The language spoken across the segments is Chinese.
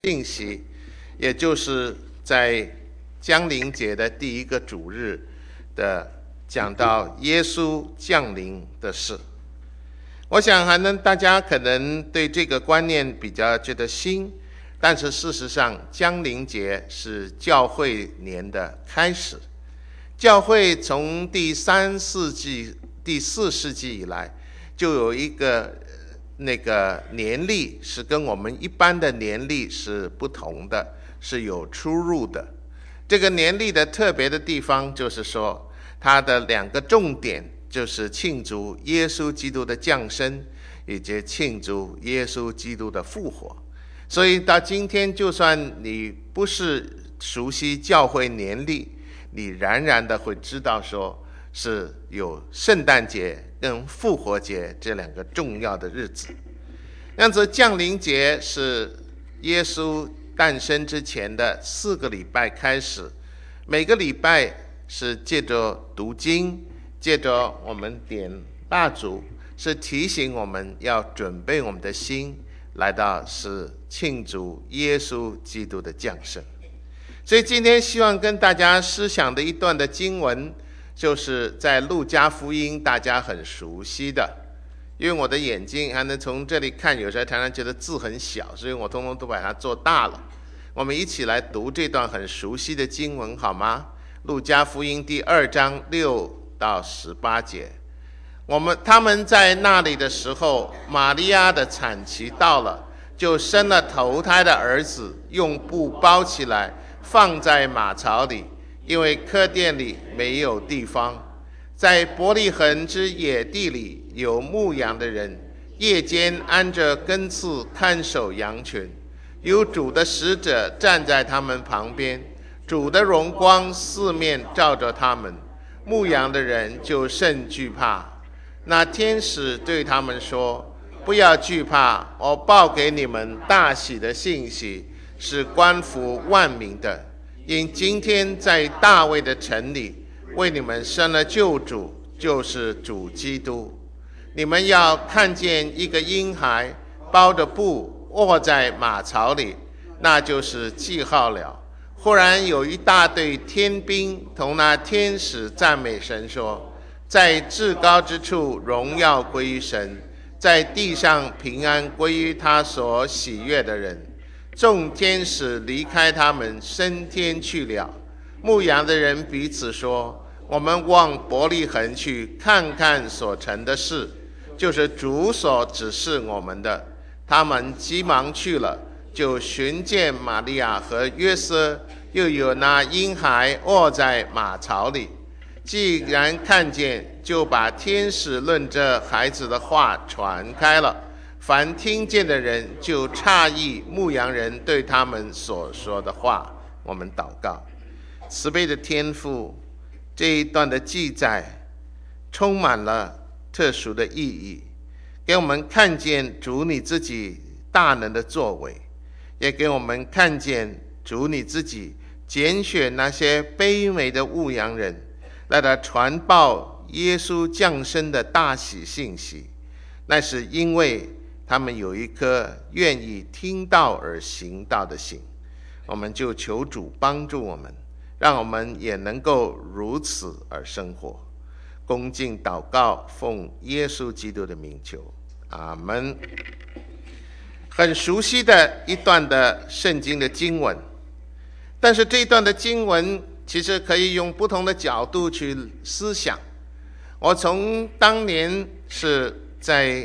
信息，也就是在降临节的第一个主日的讲到耶稣降临的事。我想大家可能对这个观念比较觉得新，但是事实上降临节是教会年的开始。教会从第4世纪以来就有一个年历是跟我们一般的年历是不同的，是有出入的。这个年历的特别的地方就是说，它的2个重点就是庆祝耶稣基督的降生，以及庆祝耶稣基督的复活。所以到今天，就算你不是熟悉教会年历，你然然的会知道说是有圣诞节跟复活节这2个重要的日子。这样子，降临节是耶稣诞生之前的4个礼拜开始，每个礼拜是借着读经，借着我们点蜡烛，是提醒我们要准备我们的心，来到是庆祝耶稣基督的降生。所以今天希望跟大家思想的一段的经文，就是在路加福音，大家很熟悉的。因为我的眼睛还能从这里看，有时候常常觉得字很小，所以我通通都把它做大了。我们一起来读这段很熟悉的经文好吗？路加福音第2章6到18节。他们在那里的时候，玛利亚的产期到了，就生了头胎的儿子，用布包起来，放在马槽里，因为客店里没有地方。在伯利恒之野地里有牧羊的人，夜间安着根刺看守羊群，有主的使者站在他们旁边，主的荣光四面照着他们，牧羊的人就甚惧怕。那天使对他们说：不要惧怕，我报给你们大喜的信息，是关乎万民的。因今天在大卫的城里，为你们生了救主，就是主基督。你们要看见一个婴孩包着布卧在马槽里，那就是记号了。忽然有一大队天兵同那天使赞美神说：在至高之处荣耀归于神，在地上平安归于他所喜悦的人。众天使离开他们升天去了。牧羊的人彼此说：我们往伯利恒去，看看所成的事，就是主所指示我们的。他们急忙去了，就寻见玛利亚和约瑟，又有那婴孩卧在马槽里。既然看见，就把天使论这孩子的话传开了。凡听见的人就诧异牧羊人对他们所说的话。我们祷告。慈悲的天父，这一段的记载充满了特殊的意义，给我们看见主你自己大能的作为，也给我们看见主你自己拣选那些卑微的牧羊人，来他传报耶稣降生的大喜信息。那是因为他们有一颗愿意听道而行道的心。我们就求主帮助我们，让我们也能够如此而生活。恭敬祷告，奉耶稣基督的名求，阿们。很熟悉的一段的圣经的经文，但是这一段的经文其实可以用不同的角度去思想。我从当年是在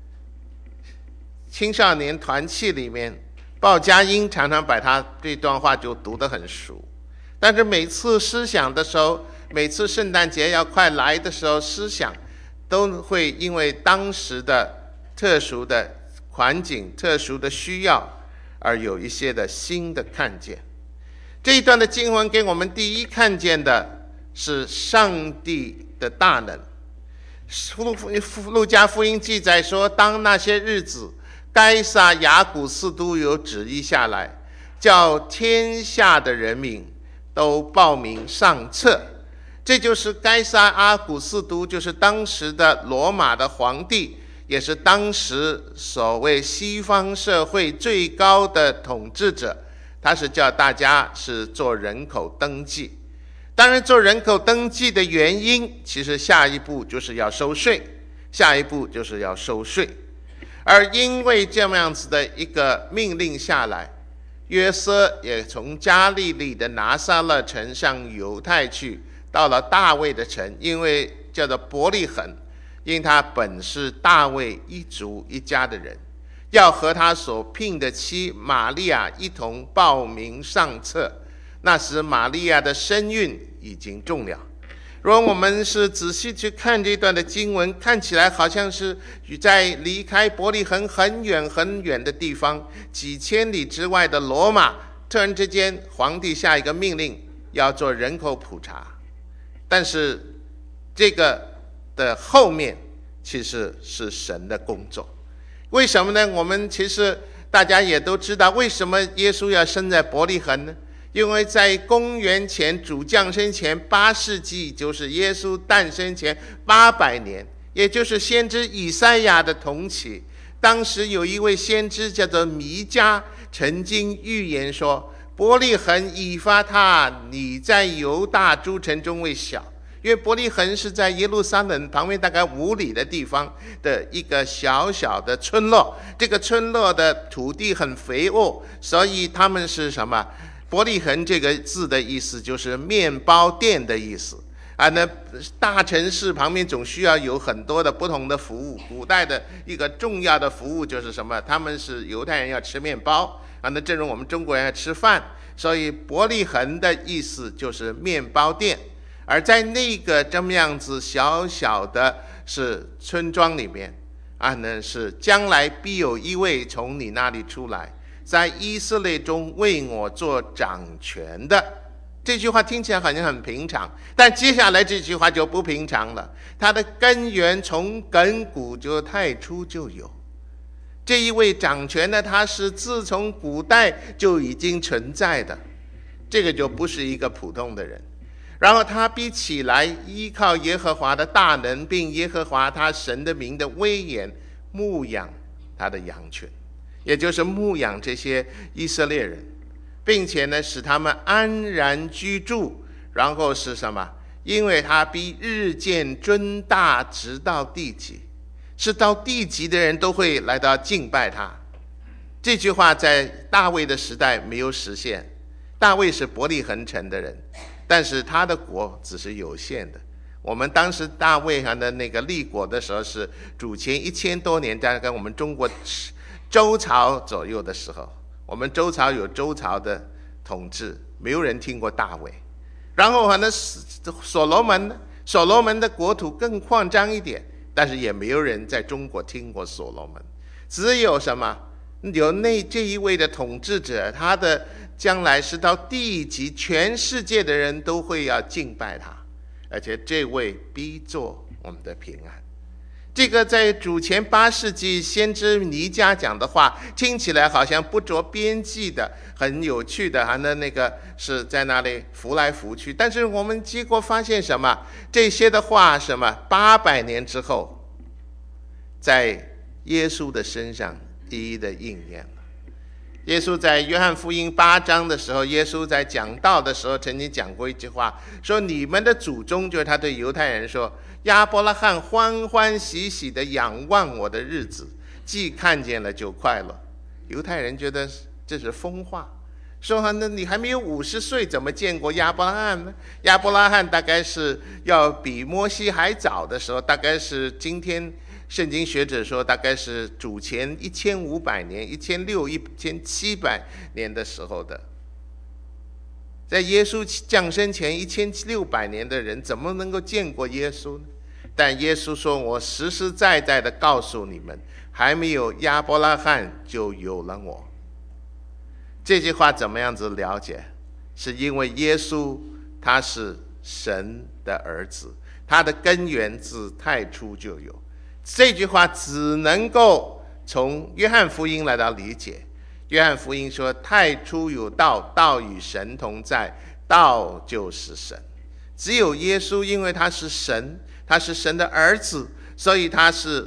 青少年团契里面，鲍家英常常把他这段话就读得很熟。但是每次思想的时候，每次圣诞节要快来的时候，思想都会因为当时的特殊的环境、特殊的需要而有一些的新的看见。这一段的经文给我们第一看见的是上帝的大能。路加福音记载说，当那些日子，该撒雅古斯都有旨意下来，叫天下的人民都报名上册。这就是该撒阿古斯都，就是当时的罗马的皇帝， 也是当时所谓西方社会最高的统治者，他是叫大家是做人口登记。当然做人口登记的原因，其实下一步就是要收税，而因为这样子的一个命令下来，约瑟也从加利利的拿撒勒城上犹太去，到了大卫的城，因为叫做伯利恒，因他本是大卫一族一家的人，要和他所聘的妻玛利亚一同报名上册。那时玛利亚的身孕已经重了。如果我们是仔细去看这段的经文，看起来好像是在离开伯利恒很远很远的地方，几千里之外的罗马，突然之间皇帝下一个命令要做人口普查。但是这个的后面其实是神的工作。为什么呢？我们其实大家也都知道，为什么耶稣要生在伯利恒呢？因为在公元前主降生前8世纪，就是耶稣诞生前800年，也就是先知以赛亚的同期，当时有一位先知叫做弥迦，曾经预言说，伯利恒以法他，你在犹大诸城中为小。因为伯利恒是在耶路撒冷旁边大概5里的地方的一个小小的村落，这个村落的土地很肥沃，所以他们是什么？伯利恒这个字的意思就是面包店的意思啊。那大城市旁边总需要有很多的不同的服务，古代的一个重要的服务就是什么？他们是犹太人要吃面包啊，那正如我们中国人要吃饭，所以伯利恒的意思就是面包店。而在那个这么样子小小的是村庄里面啊，那是将来必有一位从你那里出来，在以色列中为我做掌权的。这句话听起来好像很平常，但接下来这句话就不平常了。它的根源从亘古就太初就有。这一位掌权的，他是自从古代就已经存在的，这个就不是一个普通的人。然后他必起来，依靠耶和华的大能，并耶和华他神的名的威严，牧养他的羊群，也就是牧养这些以色列人，并且呢使他们安然居住。然后是什么？因为他必日渐尊大，直到地极，是到地极的人都会来到敬拜他。这句话在大卫的时代没有实现，大卫是伯利恒城的人，但是他的国只是有限的。我们当时大卫的那个立国的时候是主前1000多年，大概跟我们中国周朝左右的时候，我们周朝有周朝的统治，没有人听过大卫。然后所罗门的国土更扩张一点，但是也没有人在中国听过所罗门。只有什么？有这一位的统治者，他的将来是到地极，全世界的人都会要敬拜他，而且这位必做我们的平安。这个在主前8世纪先知弥迦讲的话，听起来好像不着边际的，很有趣的，那个是在那里浮来浮去。但是我们结果发现什么？这些的话什么？800年之后，在耶稣的身上一一的应验了。耶稣在约翰福音8章的时候，耶稣在讲道的时候曾经讲过一句话，说你们的祖宗，就是他对犹太人说，亚伯拉罕欢欢喜喜的仰望我的日子，既看见了就快乐。犹太人觉得这是疯话，说那你还没有50岁，怎么见过亚伯拉罕呢？亚伯拉罕大概是要比摩西还早的时候，大概是今天圣经学者说大概是主前1500年、1600、1700年的时候的。在耶稣降生前1600年的人怎么能够见过耶稣呢？但耶稣说，我实实在在的告诉你们，还没有亚伯拉罕就有了我。这句话怎么样子了解？是因为耶稣他是神的儿子，他的根源自太初就有。这句话只能够从约翰福音来到理解。约翰福音说，太初有道，道与神同在，道就是神。只有耶稣，因为他是神，他是神的儿子，所以他是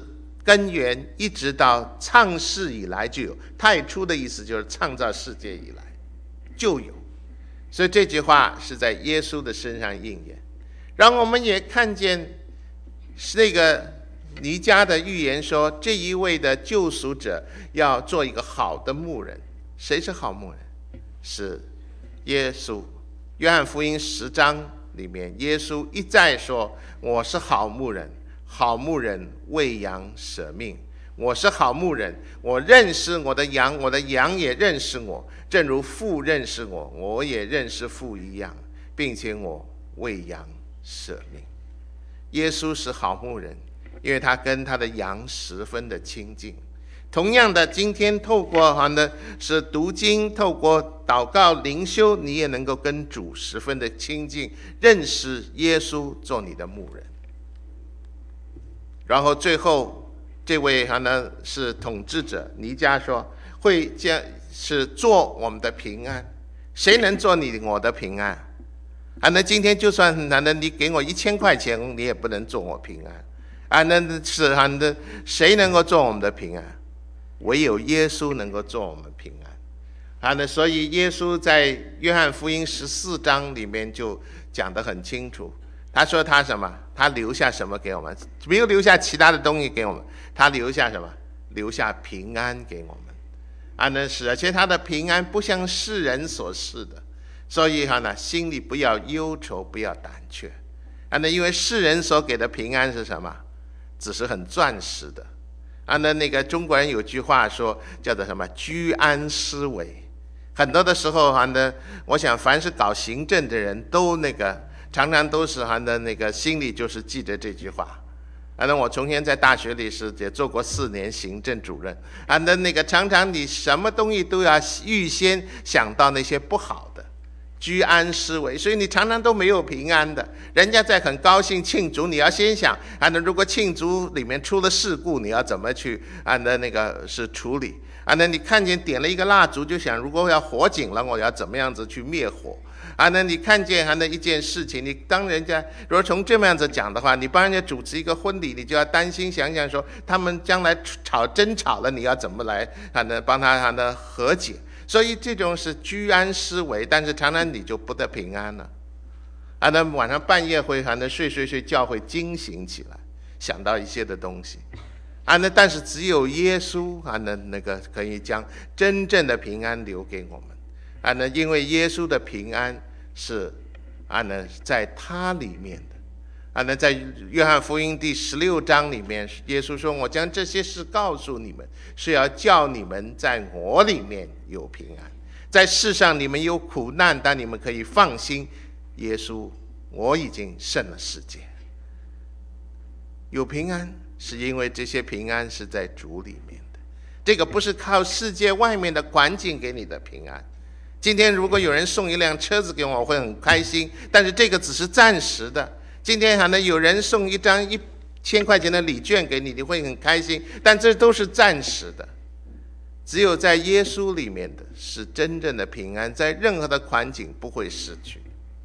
根源一直到创世以来就有，太初的意思就是创造世界以来就有，所以这句话是在耶稣的身上应验。然后我们也看见那个弥迦的预言说，这一位的救赎者要做一个好的牧人。谁是好牧人？是耶稣。约翰福音10章里面，耶稣一再说，我是好牧人，好牧人为羊舍命。我是好牧人，我认识我的羊，我的羊也认识我，正如父认识我，我也认识父一样，并且我为羊舍命。耶稣是好牧人，因为他跟他的羊十分的亲近。同样的，今天透过是读经，透过祷告灵修，你也能够跟主十分的亲近，认识耶稣做你的牧人。然后最后这位是统治者弥迦说，会将是做我们的平安。谁能做我的平安？那今天就算你给我1000块钱，你也不能做我平安。那是谁能够做我们的平安？唯有耶稣能够做我们平安。所以耶稣在约翰福音14章里面就讲得很清楚，他说他什么？他留下什么给我们？没有留下其他的东西给我们，他留下什么？留下平安给我们。而且他的平安不像世人所示的，所以心里不要忧愁，不要胆怯。因为世人所给的平安是什么？只是很暂时的。那个中国人有句话说，叫做什么？居安思危。很多的时候我想凡是搞行政的人都常常都是心里就是记着这句话。那我从前在大学里也做过4年行政主任。常常你什么东西都要预先想到那些不好的，居安思危，所以你常常都没有平安的。人家在很高兴庆祝，你要先想如果庆祝里面出了事故，你要怎么去是处理。你看见点了一个蜡烛，就想如果要火警了，我要怎么样子去灭火。你看见一件事情，你当人家如果从这么样子讲的话，你帮人家主持一个婚礼，你就要担心想想说他们将来争吵了，你要怎么来帮他和解。所以这种是居安思危，但是常常你就不得平安了。晚上半夜会睡觉会惊醒起来，想到一些的东西。但是只有耶稣可以将真正的平安留给我们。因为耶稣的平安是在他里面的。在约翰福音第16章里面，耶稣说，我将这些事告诉你们，是要叫你们在我里面有平安。在世上你们有苦难，但你们可以放心，耶稣，我已经胜了世界。有平安是因为这些平安是在主里面的，这个不是靠世界外面的环境给你的平安。今天如果有人送一辆车子给我，我会很开心，但是这个只是暂时的。今天有人送一张1000块钱的礼券给你，你会很开心，但这都是暂时的。只有在耶稣里面的是真正的平安，在任何的环境不会失去。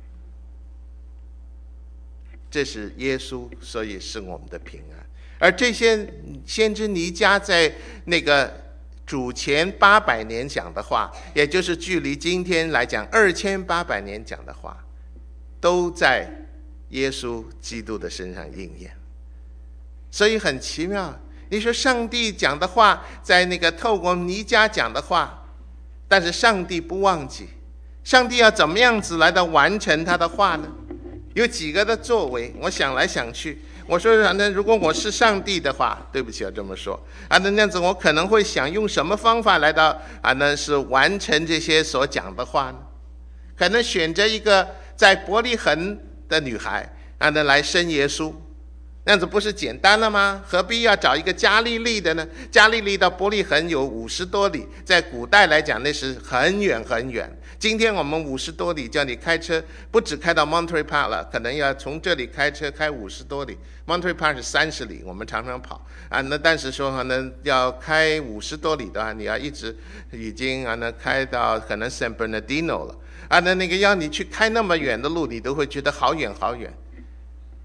这是耶稣，所以是我们的平安。而这些先知弥迦在主前800年讲的话，也就是距离今天来讲2800年讲的话，都在耶稣基督的身上应验。所以很奇妙，你说上帝讲的话，在透过弥迦讲的话，但是上帝不忘记，上帝要怎么样子来到完成他的话呢？有几个的作为，我想来想去，我说如果我是上帝的话，对不起要这么说那样子我可能会想用什么方法来到是完成这些所讲的话呢？可能选择一个在伯利恒的女孩来生耶稣，那样子不是简单了吗？何必要找一个加利利的呢？加利利到伯利恒有50多里，在古代来讲那是很远很远。今天我们50多里叫你开车，不只开到 Monterey Park 了，可能要从这里开车开50多里。Monterey Park 是30里，我们常常跑但是说要开50多里的话，你要一直已经开到可能 San Bernardino 了要你去开那么远的路，你都会觉得好远好远。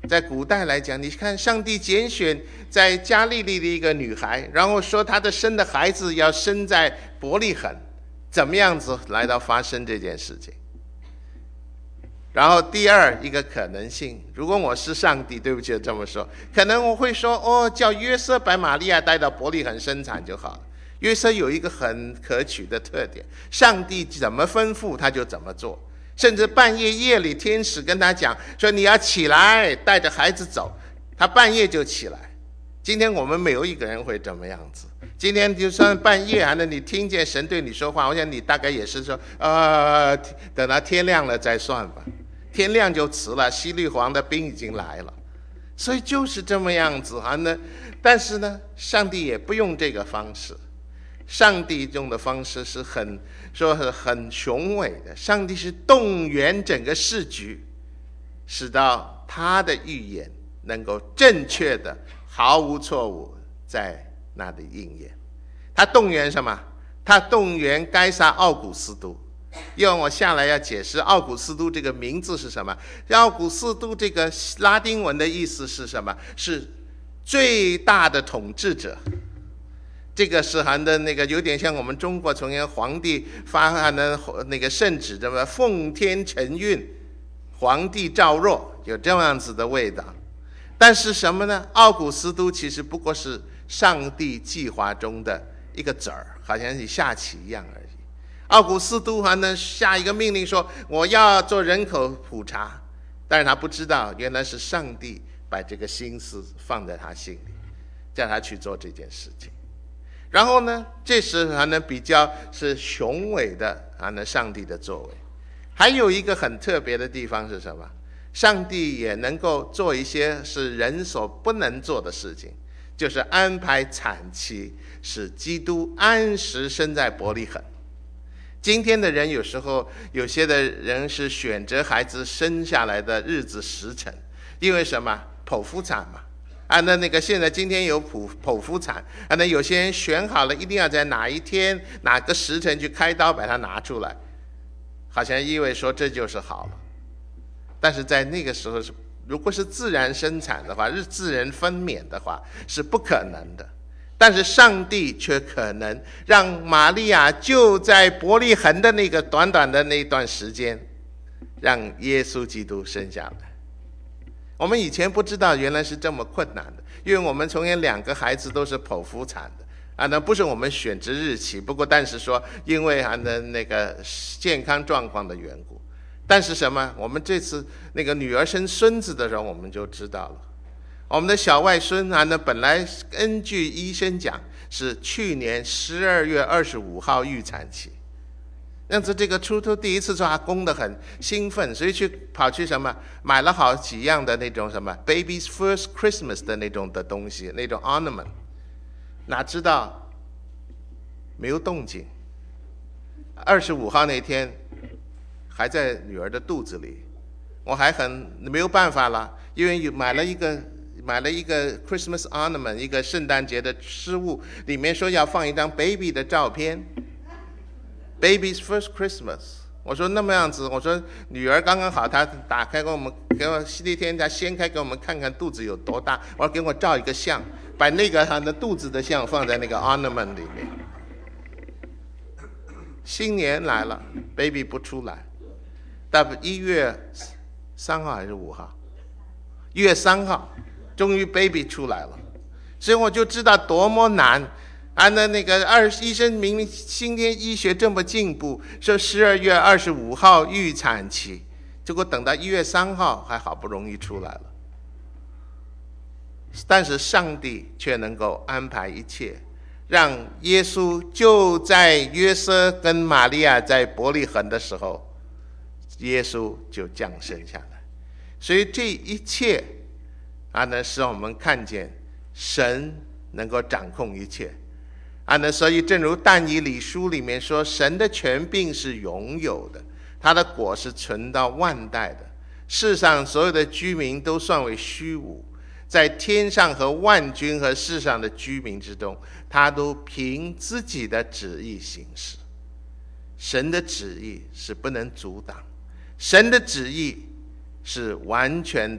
在古代来讲，你看上帝拣选在加利利的一个女孩，然后说她的生的孩子要生在伯利恒，怎么样子来到发生这件事情？然后第二一个可能性，如果我是上帝，对不起这么说，可能我会说，叫约瑟把玛利亚带到伯利恒生产就好了。约瑟有一个很可取的特点，上帝怎么吩咐他就怎么做，甚至半夜夜里天使跟他讲说你要起来带着孩子走，他半夜就起来。今天我们没有一个人会这么样子，今天就算半夜还能你听见神对你说话，我想你大概也是说等到天亮了再算吧，天亮就迟了，西律王的兵已经来了。所以就是这么样子但是呢，上帝也不用这个方式，上帝用的方式是很雄伟的，上帝是动员整个世局，使到他的预言能够正确的毫无错误在那里应验。他动员什么？他动员该撒奥古斯都。因为我下来要解释奥古斯都这个名字是什么。奥古斯都这个拉丁文的意思是什么？是最大的统治者。这个是那个有点像我们中国从前皇帝发的那个圣旨，这么奉天承运，皇帝诏若，有这样子的味道。但是什么呢？奥古斯都其实不过是上帝计划中的一个子儿，好像是下棋一样而已。奥古斯都下一个命令说我要做人口普查，但是他不知道原来是上帝把这个心思放在他心里，叫他去做这件事情。然后呢，这是比较是雄伟的上帝的作为。还有一个很特别的地方是什么？上帝也能够做一些是人所不能做的事情，就是安排产期，使基督安时生在伯利恒。今天的人有时候有些的人是选择孩子生下来的日子时辰，因为什么？剖腹产嘛。那个现在今天有剖腹产，那有些人选好了一定要在哪一天哪个时辰去开刀把它拿出来，好像意味说这就是好了。但是在那个时候如果是自然生产的话，自然分娩的话是不可能的。但是上帝却可能让玛利亚就在伯利恒的那个短短的那段时间，让耶稣基督生下来。我们以前不知道原来是这么困难的，因为我们从前2个孩子都是剖腹产的那不是我们选择日期，不过但是说因为那个健康状况的缘故。但是什么？我们这次那个女儿生孙子的时候，我们就知道了。我们的小外孙本来根据医生讲是去年12月25号预产期，因此这个初初第一次做，他供得很兴奋，所以跑去什么买了好几样的那种什么 Baby's First Christmas 的那种的东西，那种 ornament， 哪知道没有动静。25号那天还在女儿的肚子里，我还没有办法了，因为买了一个 Christmas ornament， 一个圣诞节的饰物，里面说要放一张 baby 的照片， Baby's First Christmas。 我说那么样子，我说女儿刚刚好，她打开给我那天她掀开给我们看看肚子有多大，我说给我照一个相，把那个她的肚子的像放在那个 ornament 里面。新年来了 baby 不出来，到1月3号还是5号？1月3号终于 baby 出来了。所以我就知道多么难那个医生明明今天医学这么进步，说12月25号预产期，结果等到1月3号还好不容易出来了。但是上帝却能够安排一切，让耶稣就在约瑟跟玛利亚在伯利恒的时候，耶稣就降生下来。所以这一切使我们看见神能够掌控一切所以正如但以理书里面说，神的权柄是永有的，他的果是存到万代的，世上所有的居民都算为虚无，在天上和万军和世上的居民之中，他都凭自己的旨意行事。神的旨意是不能阻挡，神的旨意是完全的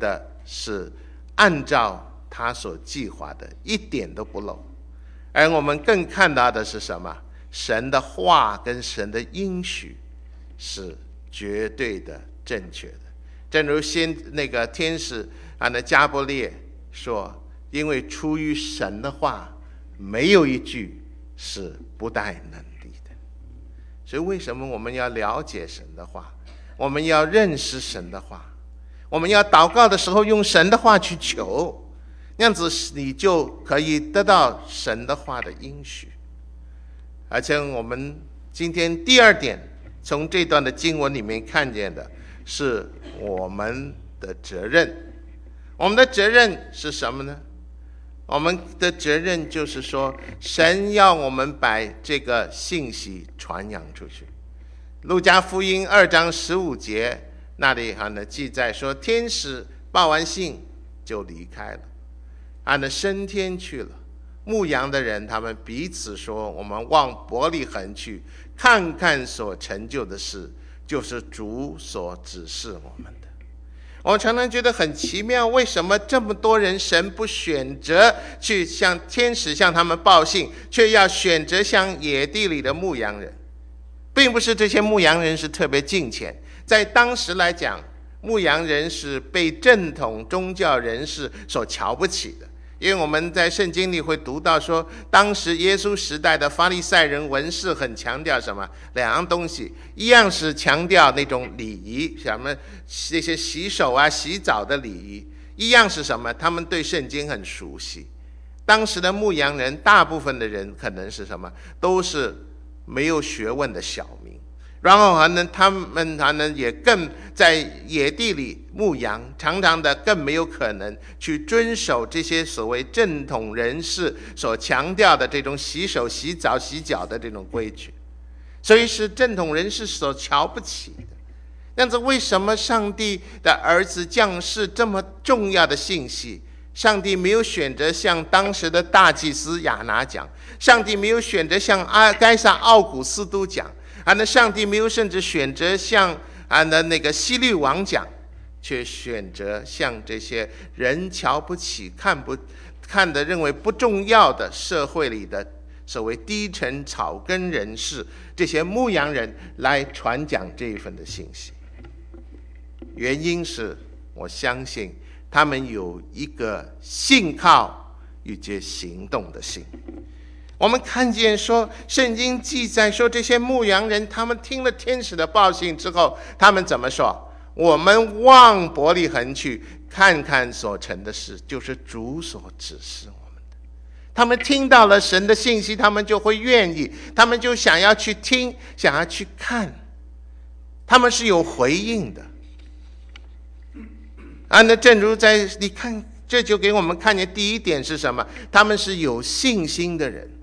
是按照他所计划的，一点都不漏。而我们更看到的是什么？神的话跟神的应许是绝对的正确的。正如那个天使那加百列说，因为出于神的话，没有一句是不带能力的。所以为什么我们要了解神的话？我们要认识神的话，我们要祷告的时候用神的话去求，那样子你就可以得到神的话的应许。而且我们今天第二点从这段的经文里面看见的是我们的责任。我们的责任是什么呢？我们的责任就是说，神要我们把这个信息传扬出去。路加福音2章15节那里记载说，天使报完信就离开了，升天去了。牧羊的人他们彼此说，我们往伯利恒去，看看所成就的事，就是主所指示我们的。我常常觉得很奇妙，为什么这么多人神不选择去向天使向他们报信，却要选择向野地里的牧羊人？并不是这些牧羊人是特别敬虔，在当时来讲，牧羊人是被正统宗教人士所瞧不起的。因为我们在圣经里会读到说，当时耶稣时代的法利赛人文士很强调什么？两样东西，一样是强调那种礼仪，什么这些洗手啊、洗澡的礼仪；一样是什么？他们对圣经很熟悉。当时的牧羊人，大部分的人可能是什么？都是没有学问的小民，然后他们也更在野地里牧羊，常常的更没有可能去遵守这些所谓正统人士所强调的这种洗手、洗澡、洗脚的这种规矩，所以是正统人士所瞧不起的。那样子，为什么上帝的儿子降世这么重要的信息，上帝没有选择向当时的大祭司亚拿讲，上帝没有选择向该撒奥古斯都讲，那上帝没有甚至选择向那个希律王讲，却选择向这些人瞧不起、看的认为不重要的社会里的所谓低层草根人士，这些牧羊人来传讲这一份的信息。原因是我相信他们有一个信靠以及行动的心。我们看见说，圣经记载说，这些牧羊人他们听了天使的报信之后，他们怎么说？我们往伯利恒去，看看所成的事，就是主所指示我们的。他们听到了神的信息，他们就会愿意，他们就想要去听，想要去看，他们是有回应的。那正如你看，这就给我们看见第一点是什么？他们是有信心的人。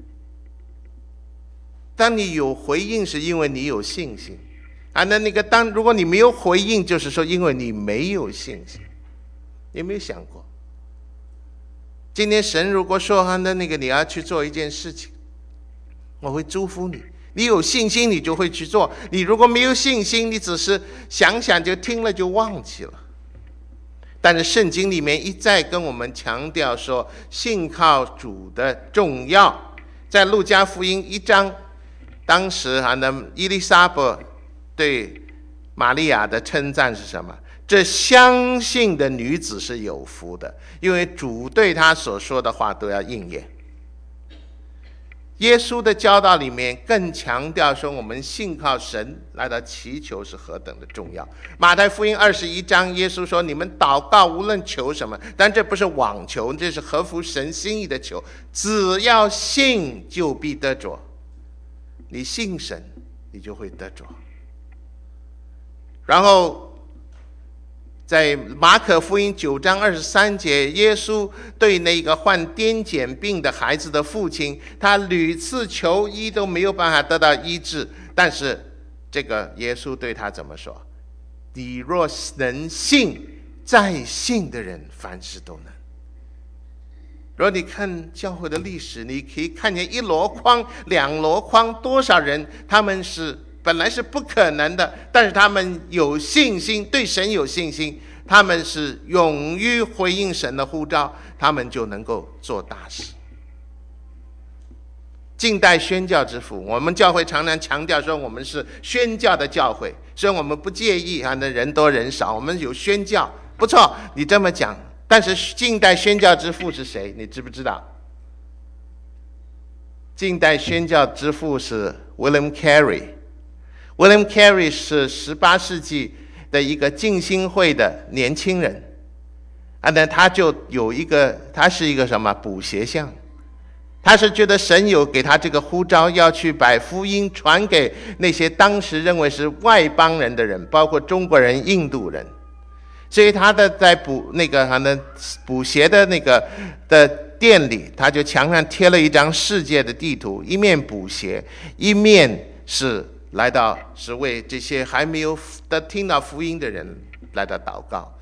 当你有回应，是因为你有信心如果你没有回应，就是说因为你没有信心。你有没有想过，今天神如果说你要去做一件事情，我会祝福你。你有信心，你就会去做；你如果没有信心，你只是想想就听了就忘记了。但是圣经里面一再跟我们强调说，信靠主的重要。在路加福音1章，当时伊丽莎白对玛利亚的称赞是什么？这相信的女子是有福的，因为主对她所说的话都要应验。耶稣的教导里面更强调说，我们信靠神来到祈求是何等的重要。马太福音21章，耶稣说，你们祷告无论求什么，但这不是妄求，这是合乎神心意的求，只要信就必得着。你信神，你就会得着。然后在马可福音9章23节，耶稣对那个患癫痫病的孩子的父亲，他屡次求医都没有办法得到医治，但是这个耶稣对他怎么说？你若能信，再信的人凡事都能。如果你看教会的历史，你可以看见1箩筐、2箩筐，多少人他们是本来是不可能的，但是他们有信心，对神有信心， 他们是勇于回应神的呼召，他们就能够做大事。近代宣教之父，我们教会常常强调说我们是宣教的教会，所以我们不介意那人多人少，我们有宣教，不错，你这么讲。但是近代宣教之父是谁？你知不知道？近代宣教之父是 William Carey。William Carey 是18世纪的一个浸信会的年轻人，那他就有他是一个什么补鞋匠，他是觉得神有给他这个呼召，要去把福音传给那些当时认为是外邦人的人，包括中国人、印度人。所以他在补鞋的的店里，他就墙上贴了一张世界的地图，一面补鞋，一面是为这些还没有听到福音的人来到祷告。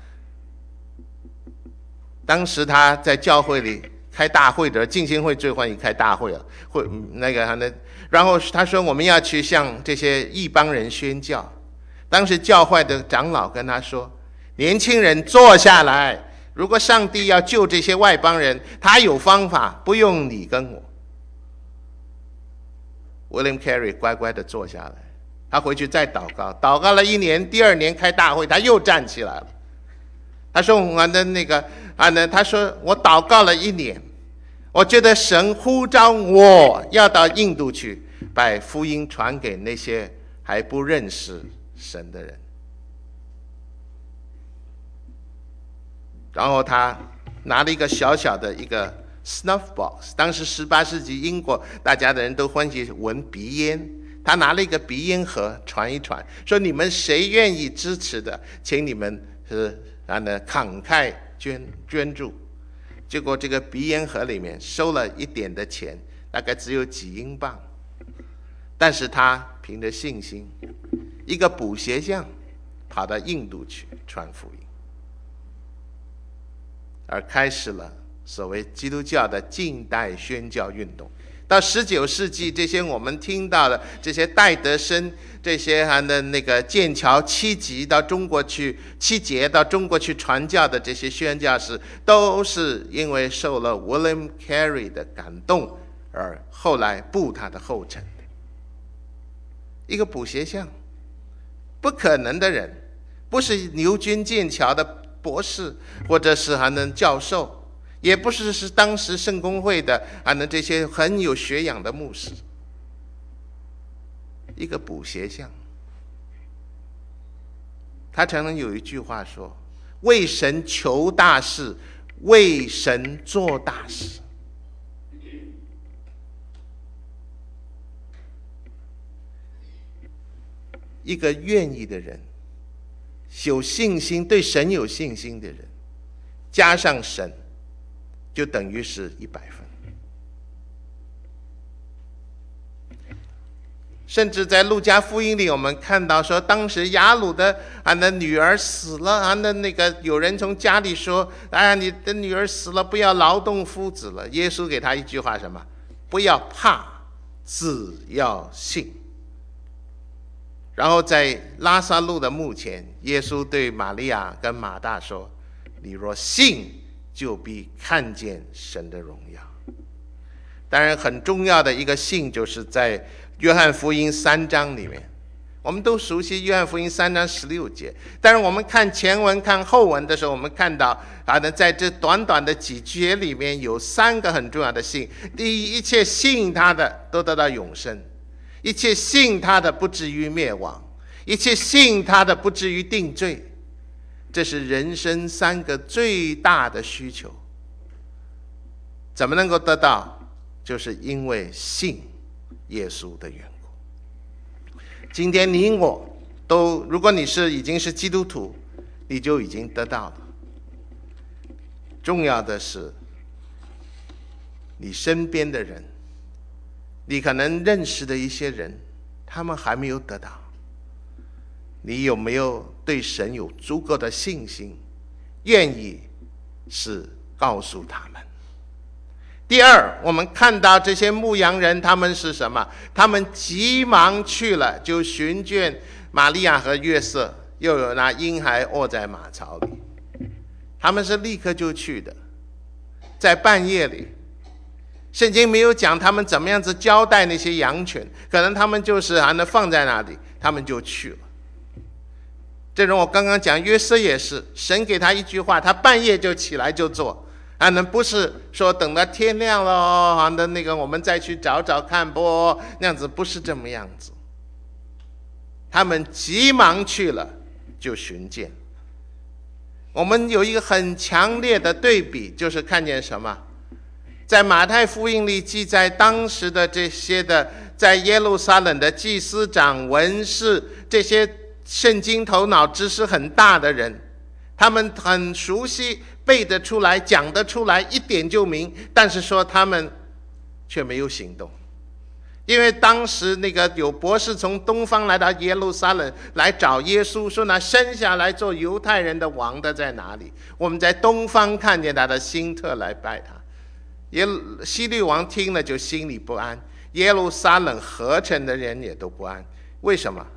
当时他在教会里开大会的，浸信会最欢迎开大会了，然后他说我们要去向这些异邦人宣教。当时教会的长老跟他说，年轻人坐下来，如果上帝要救这些外邦人，他有方法，不用你跟我。William Carey 乖乖的坐下来，他回去再祷告，祷告了1年，第2年开大会，他又站起来了。他说他说我祷告了1年，我觉得神呼召我要到印度去，把福音传给那些还不认识神的人。然后他拿了一个小小的一个 snuff box， 当时18世纪英国大家的人都欢喜闻鼻烟，他拿了一个鼻烟盒传一传，说你们谁愿意支持的，请你们慷慨捐助。结果这个鼻烟盒里面收了一点的钱，大概只有几英镑，但是他凭着信心，一个补鞋匠跑到印度去传福音，而开始了所谓基督教的近代宣教运动。到19世纪，这些我们听到的这些戴德生，这些剑桥7节到中国去传教的这些宣教士，都是因为受了 William Carey 的感动，而后来步他的后尘。一个补鞋匠，不可能的人，不是牛津剑桥的博士，或者是教授，也不是当时圣公会的这些很有学养的牧师，一个补鞋匠。他常常有一句话说，为神求大事，为神做大事。一个愿意的人，有信心，对神有信心的人，加上神，就等于是100分。甚至在路加福音里，我们看到说，当时雅鲁的女儿死了，有人从家里说，你的女儿死了，不要劳动夫子了。耶稣给他一句话，什么？不要怕，只要信。然后在拉撒路的墓前，耶稣对玛利亚跟马大说，你若信，就必看见神的荣耀。当然很重要的一个信，就是在约翰福音3章里面，我们都熟悉约翰福音3章16节，但是我们看前文看后文的时候，我们看到在这短短的几节里面有3个很重要的信。第一，一切信他的都得到永生；一切信他的不至于灭亡；一切信他的不至于定罪。这是人生3个最大的需求。怎么能够得到？就是因为信耶稣的缘故。今天你我都，如果你已经是基督徒，你就已经得到了。重要的是，你身边的人，你可能认识的一些人，他们还没有得到。你有没有对神有足够的信心，愿意是告诉他们？第二，我们看到这些牧羊人，他们是什么？他们急忙去了，就寻见玛利亚和约瑟，又有那婴孩卧在马槽里。 他们是立刻就去的，在半夜里。圣经没有讲他们怎么样子交代那些羊群，可能他们就是放在那里，他们就去了。正如我刚刚讲，约瑟也是，神给他一句话，他半夜就起来就做，不是说等到天亮了那个我们再去找找看不，那样子不是这么样子。他们急忙去了，就寻见。我们有一个很强烈的对比，就是看见什么？在马太福音里记载，当时的这些的在耶路撒冷的祭司长、文士，这些圣经头脑知识很大的人，他们很熟悉，背得出来，讲得出来，一点就明，但是说他们却没有行动。因为当时那个有博士从东方来到耶路撒冷来找耶稣，说那生下来做犹太人的王的在哪里？我们在东方看见他的新特来拜他。希律王听了就心里不安，耶路撒冷合城的人也都不安。为什么？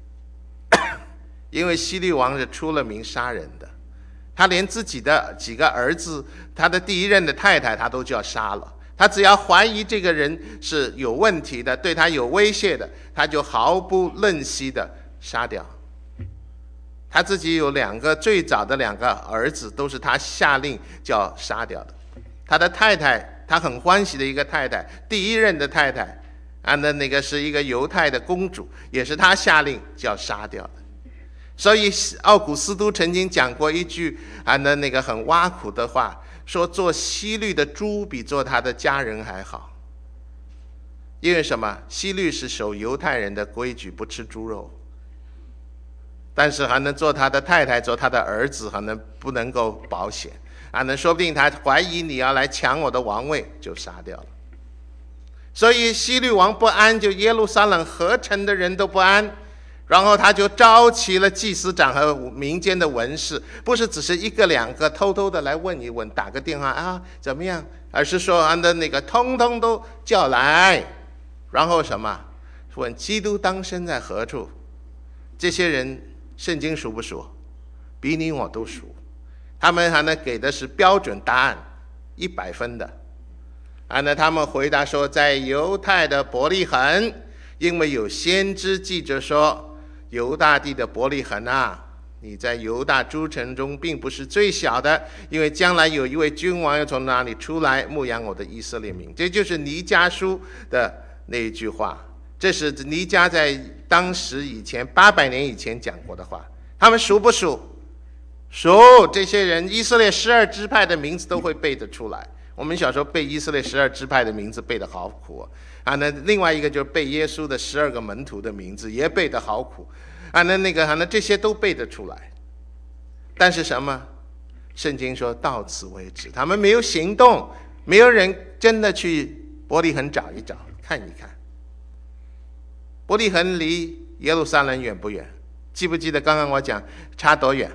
因为希律王是出了名杀人的，他连自己的几个儿子，他的第一任的太太他都就要杀了。他只要怀疑这个人是有问题的，对他有威胁的，他就毫不吝惜的杀掉。他自己有最早的两个儿子都是他下令叫杀掉的。他的太太，他很欢喜的一个太太，第一任的太太那个是一个犹太的公主，也是他下令叫杀掉的。所以奥古斯都曾经讲过一句那个很挖苦的话，说做希律的猪比做他的家人还好。因为什么？希律是守犹太人的规矩，不吃猪肉，但是还能做他的太太，做他的儿子，还能不能够保险说不定他怀疑你要来抢我的王位，就杀掉了。所以希律王不安，就耶路撒冷合城的人都不安，然后他就召集了祭司长和民间的文士，不是只是一个两个偷偷的来问一问，打个电话怎么样，而是说那个通通都叫来，然后什么？问基督当生在何处？这些人圣经熟不熟？比你我都熟。他们还能给的是标准答案，100分的。他们回答说，在犹太的伯利恒，因为有先知记着说，犹大地的伯利恒你在犹大诸城中并不是最小的，因为将来有一位君王要从那里出来牧养我的以色列民。这就是弥迦书的那一句话，这是弥迦在当时以前800年以前讲过的话。他们熟不熟？熟。这些人以色列12支派的名字都会背得出来。我们小时候背以色列12支派的名字背得好苦那另外一个就是背耶稣的12个门徒的名字也背得好苦那这些都背得出来。但是什么？圣经说到此为止，他们没有行动，没有人真的去伯利恒找一找看一看。伯利恒离耶路撒冷远不远？记不记得刚刚我讲差多远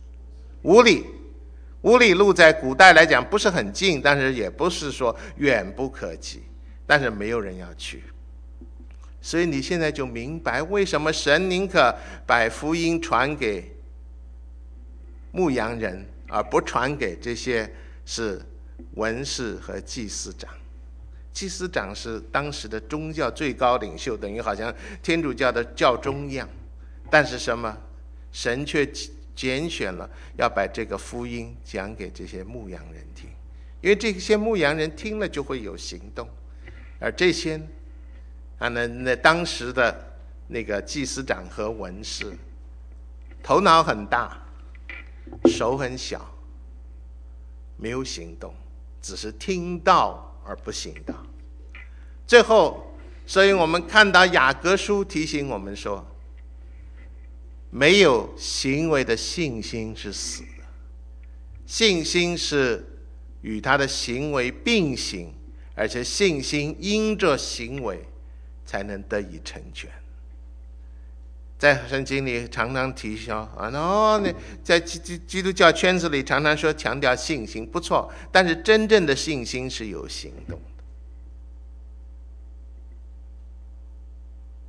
？5里。5里路在古代来讲不是很近，但是也不是说远不可及，但是没有人要去。所以你现在就明白为什么神宁可把福音传给牧羊人，而不传给这些是文士和祭司长。祭司长是当时的宗教最高领袖，等于好像天主教的教宗一样，但是什么？神却拣选了要把这个福音讲给这些牧羊人听，因为这些牧羊人听了就会有行动。而这些那当时的那个祭司长和文士头脑很大，手很小，没有行动，只是听到而不行道。最后，所以我们看到雅各书提醒我们说，没有行为的信心是死的，信心是与他的行为并行，而且信心因着行为才能得以成全。在圣经里常常提到在基督教圈子里常常说强调信心，不错，但是真正的信心是有行动的。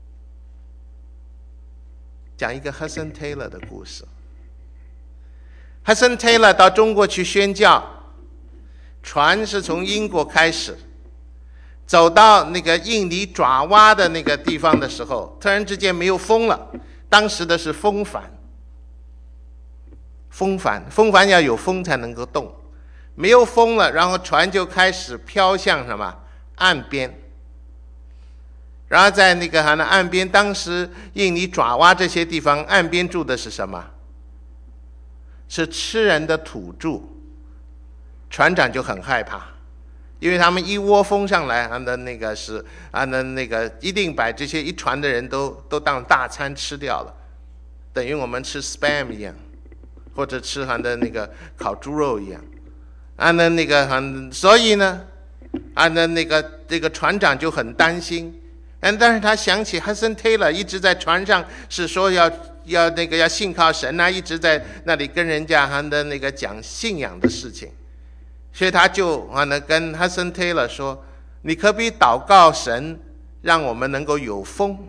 讲一个 Hudson Taylor 的故事。 Hudson Taylor 到中国去宣教，船是从英国开始，走到那个印尼爪哇的那个地方的时候，突然之间没有风了。当时的是风帆，风帆要有风才能够动，没有风了，然后船就开始飘向什么岸边。然后在那个岸边，当时印尼爪哇这些地方岸边住的是什么？是吃人的土著。船长就很害怕，因为他们一窝蜂上来，那个一定把这些一船的人都当大餐吃掉了，等于我们吃 spam 一样，或者吃那个烤猪肉一样。所以呢，这个船长就很担心。但是他想起 Hudson Taylor 一直在船上是说要信靠神啊，一直在那里跟人家那个讲信仰的事情。所以他就跟 Hudson Taylor 说，你可不可以祷告神让我们能够有风？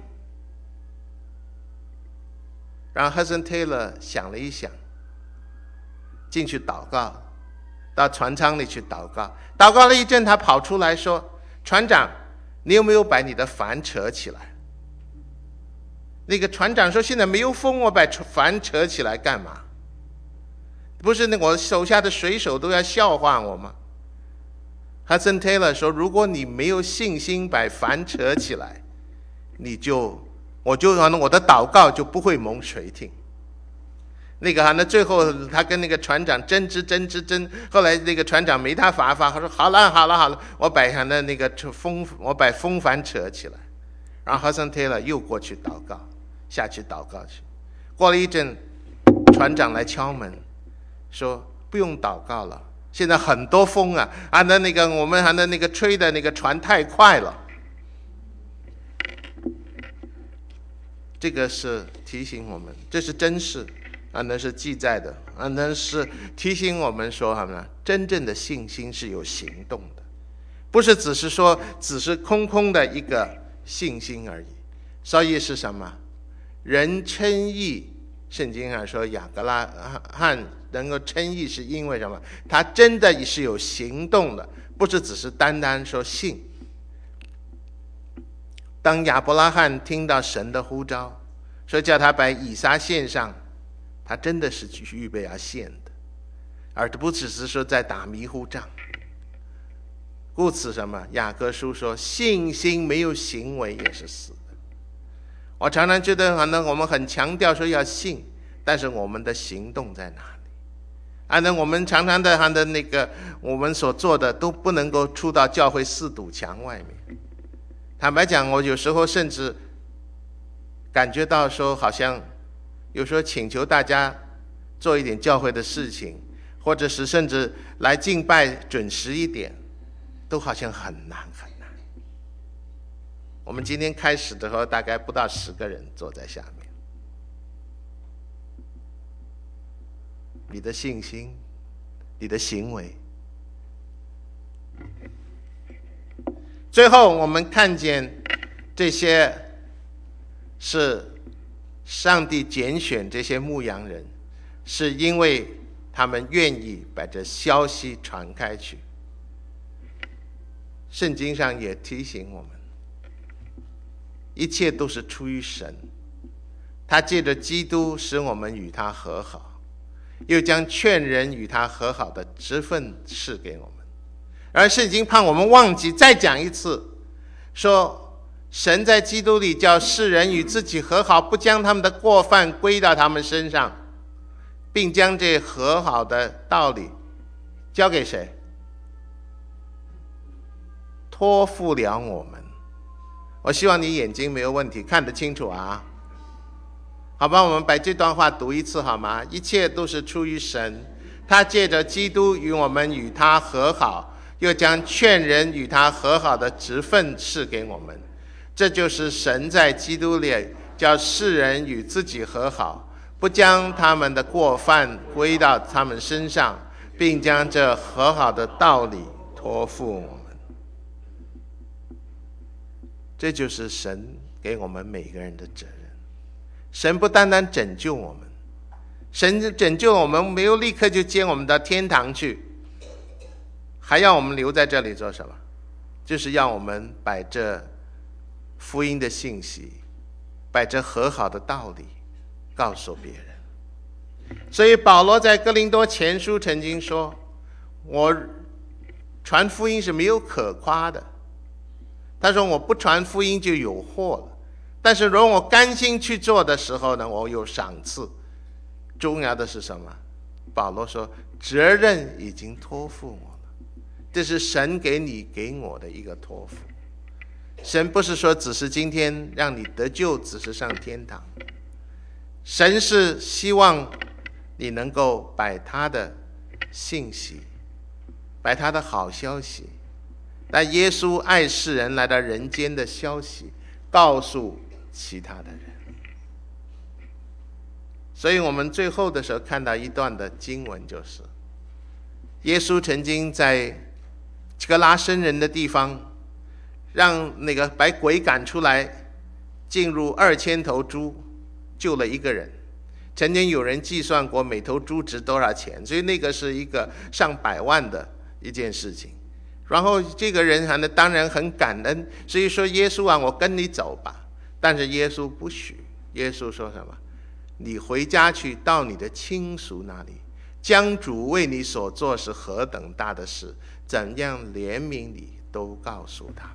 然后 Hudson Taylor 想了一想，进去祷告，到船舱里去祷告了一阵，他跑出来说，船长，你有没有把你的帆扯起来？那个船长说，现在没有风，我把帆扯起来干嘛？不是我手下的水手都要笑话我吗？ Hudson Taylor 说，如果你没有信心把帆扯起来，我的祷告就不会蒙垂听。那最后他跟那个船长争，后来那个船长没他法，他说好了，我把我把风帆扯起来。然后 Hudson Taylor 又过去祷告，下去祷告去。过了一阵，船长来敲门，说不用祷告了，现在很多风啊，我们那个吹的那个船太快了。这个是提醒我们，这是真事那是记载的那是提醒我们说真正的信心是有行动的，不是只是空空的一个信心而已。所以是什么？人称义，圣经上说亚伯拉罕能够称义是因为什么？他真的是有行动的，不是只是单单说信。当亚伯拉罕听到神的呼召，说叫他把以撒献上，他真的是预备要献的，而不只是说在打迷糊仗。故此什么？雅各书说，信心没有行为也是死的。我常常觉得我们很强调说要信，但是我们的行动在哪里？我们常常的我们所做的都不能够出到教会4堵墙外面。坦白讲，我有时候甚至感觉到说，好像有时候请求大家做一点教会的事情，或者是甚至来敬拜准时一点，都好像很难。我们今天开始的时候，大概不到10个人坐在下面。你的信心，你的行为。最后我们看见这些是上帝拣选这些牧羊人，是因为他们愿意把这消息传开去。圣经上也提醒我们，一切都是出于神，他借着基督使我们与他和好，又将劝人与他和好的职分赐给我们。而圣经怕我们忘记，再讲一次，说神在基督里叫世人与自己和好，不将他们的过犯归到他们身上，并将这和好的道理交给谁？托付了我们。我希望你眼睛没有问题，看得清楚啊。好吧，我们把这段话读一次好吗？一切都是出于神，他借着基督与我们与他和好，又将劝人与他和好的职分赐给我们。这就是神在基督里叫世人与自己和好，不将他们的过犯归到他们身上，并将这和好的道理托付我们。这就是神给我们每个人的责任。神不单单拯救我们， 神拯救我们，没有立刻就接我们到天堂去，还要我们留在这里做什么？就是要我们把这福音的信息，把这和好的道理告诉别人。所以保罗在哥林多前书曾经说，我传福音是没有可夸的。他说我不传福音就有祸了，但是如果我甘心去做的时候呢，我有赏赐。重要的是什么？保罗说责任已经托付我了，这是神给我的一个托付。神不是说只是今天让你得救，只是上天堂，神是希望你能够把他的信息，把他的好消息，把耶稣爱世人来到人间的消息告诉其他的人。所以我们最后的时候看到一段的经文，就是耶稣曾经在格拉森人的地方，让那个把鬼赶出来，进入2000头猪，救了一个人。曾经有人计算过每头猪值多少钱，所以那个是一个上百万的一件事情。然后这个人当然很感恩，所以说耶稣啊，我跟你走吧。但是耶稣不许，耶稣说什么？你回家去，到你的亲属那里，将主为你所做是何等大的事，怎样怜悯你，都告诉他们。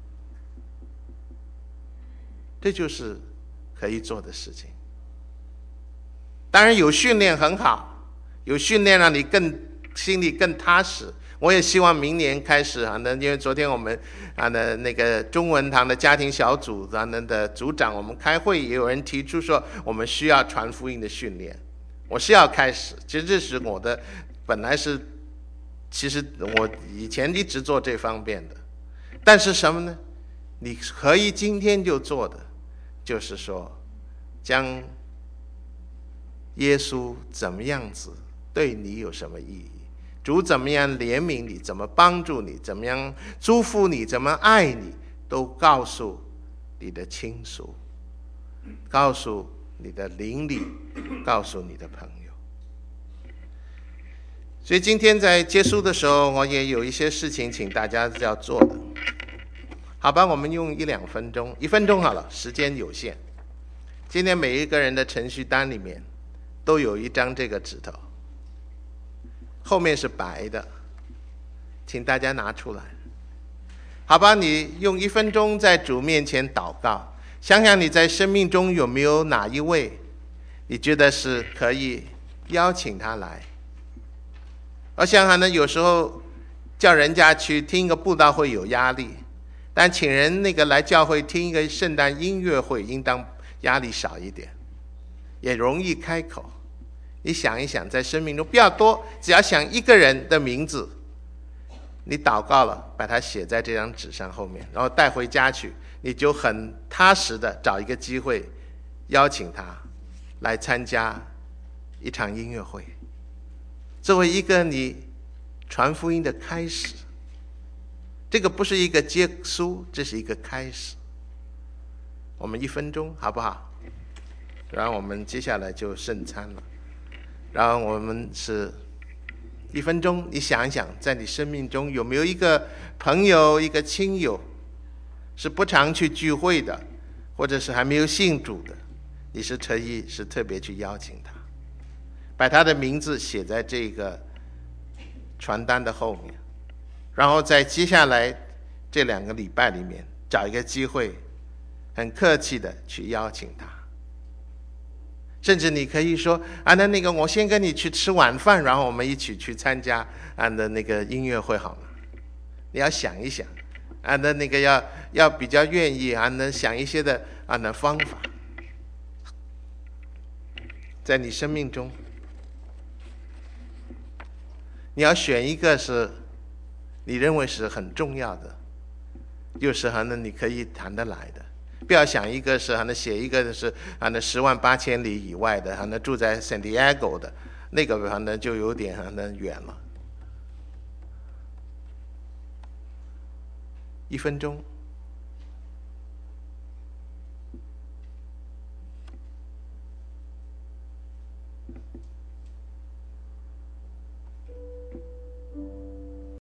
这就是可以做的事情。当然有训练很好，有训练让你心里更踏实。我也希望明年开始因为昨天我们那个中文堂的家庭小组的组长，我们开会也有人提出说，我们需要传福音的训练。我是要开始，其实这是我的本来是，其实我以前一直做这方面的，但是什么呢？你可以今天就做的，就是说将耶稣怎么样子对你有什么意义，主怎么样怜悯你，怎么帮助你，怎么样祝福你，怎么爱你，都告诉你的亲属，告诉你的邻里，告诉你的朋友。所以今天在结束的时候，我也有一些事情请大家要做的。好吧，我们用1-2分钟，1分钟好了，时间有限。今天每一个人的程序单里面都有一张这个纸头，后面是白的，请大家拿出来。好吧，你用1分钟在主面前祷告，想想你在生命中有没有哪一位你觉得是可以邀请他来。我想有时候叫人家去听一个布道会有压力，但请人来教会听一个圣诞音乐会应当压力少一点，也容易开口。你想一想，在生命中不要多，只要想一个人的名字，你祷告了，把它写在这张纸上后面，然后带回家去，你就很踏实的找一个机会邀请他来参加一场音乐会，作为一个你传福音的开始。这个不是一个结束，这是一个开始。我们1分钟好不好？然后我们接下来就圣餐了。然后我们是1分钟，你想一想，在你生命中有没有一个朋友、一个亲友是不常去聚会的，或者是还没有信主的，你是特别去邀请他，把他的名字写在这个传单的后面，然后在接下来这2个礼拜里面找一个机会，很客气的去邀请他。甚至你可以说那个我先跟你去吃晚饭，然后我们一起去参加那个音乐会好吗？你要想一想那个要比较愿意能想一些的方法，在你生命中你要选一个是你认为是很重要的，又是你可以谈得来的。不要想一个是写一个是10万8千里以外的住在 San Diego 的那个就有点远了。1分钟。